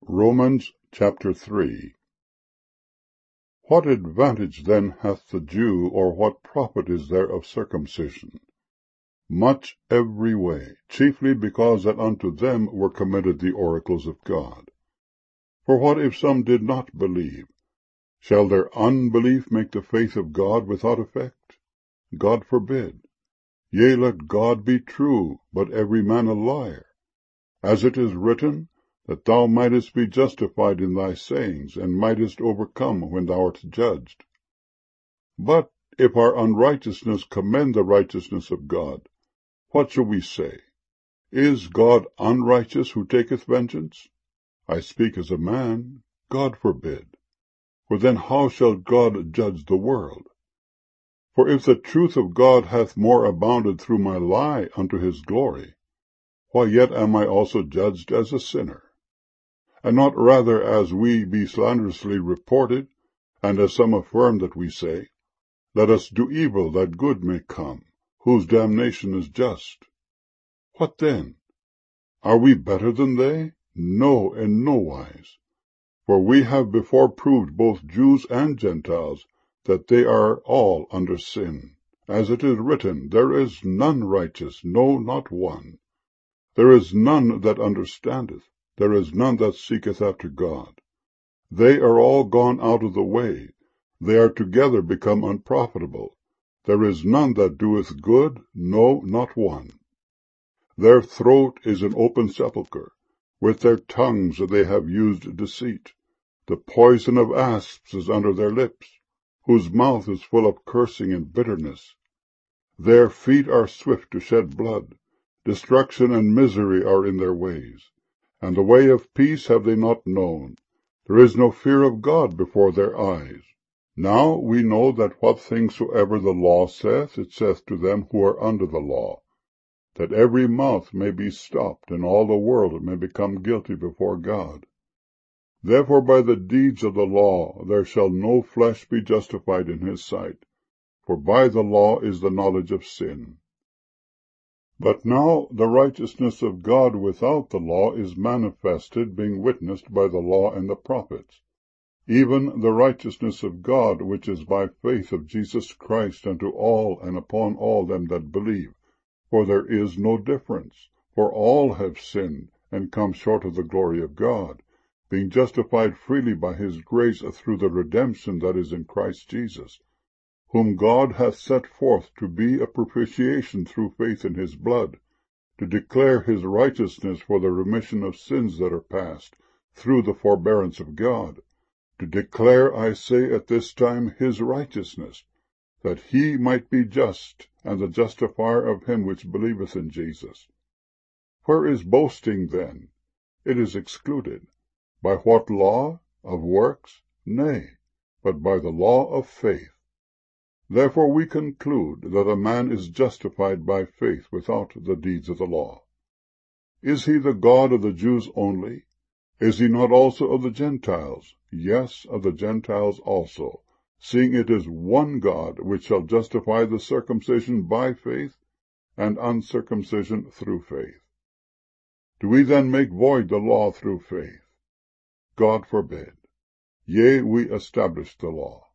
Romans chapter 3. What advantage then hath the Jew, or what profit is there of circumcision? Much every way, chiefly because that unto them were committed the oracles of God. For what if some did not believe? Shall their unbelief make the faith of God without effect? God forbid. Yea, let God be true, but every man a liar. As it is written, that thou mightest be justified in thy sayings, and mightest overcome when thou art judged. But if our unrighteousness commend the righteousness of God, what shall we say? Is God unrighteous who taketh vengeance? I speak as a man. God forbid. For then how shall God judge the world? For if the truth of God hath more abounded through my lie unto his glory, why yet am I also judged as a sinner? And not rather as we be slanderously reported, and as some affirm that we say, Let us do evil that good may come, whose damnation is just. What then? Are we better than they? No, in no wise. For we have before proved both Jews and Gentiles that they are all under sin. As it is written, There is none righteous, no, not one. There is none that understandeth. There is none that seeketh after God. They are all gone out of the way. They are together become unprofitable. There is none that doeth good, no, not one. Their throat is an open sepulchre. With their tongues they have used deceit. The poison of asps is under their lips, whose mouth is full of cursing and bitterness. Their feet are swift to shed blood. Destruction and misery are in their ways. And the way of peace have they not known. There is no fear of God before their eyes. Now we know that what things soever the law saith, it saith to them who are under the law, that every mouth may be stopped, and all the world may become guilty before God. Therefore by the deeds of the law there shall no flesh be justified in his sight, for by the law is the knowledge of sin. But now the righteousness of God without the law is manifested, being witnessed by the law and the prophets, even the righteousness of God, which is by faith of Jesus Christ unto all and upon all them that believe. For there is no difference, for all have sinned, and come short of the glory of God, being justified freely by his grace through the redemption that is in Christ Jesus, whom God hath set forth to be a propitiation through faith in his blood, to declare his righteousness for the remission of sins that are past, through the forbearance of God, to declare, I say, at this time his righteousness, that he might be just, and the justifier of him which believeth in Jesus. Where is boasting then? It is excluded. By what law? Of works? Nay, but by the law of faith. Therefore we conclude that a man is justified by faith without the deeds of the law. Is he the God of the Jews only? Is he not also of the Gentiles? Yes, of the Gentiles also, seeing it is one God which shall justify the circumcision by faith, and uncircumcision through faith. Do we then make void the law through faith? God forbid. Yea, we establish the law.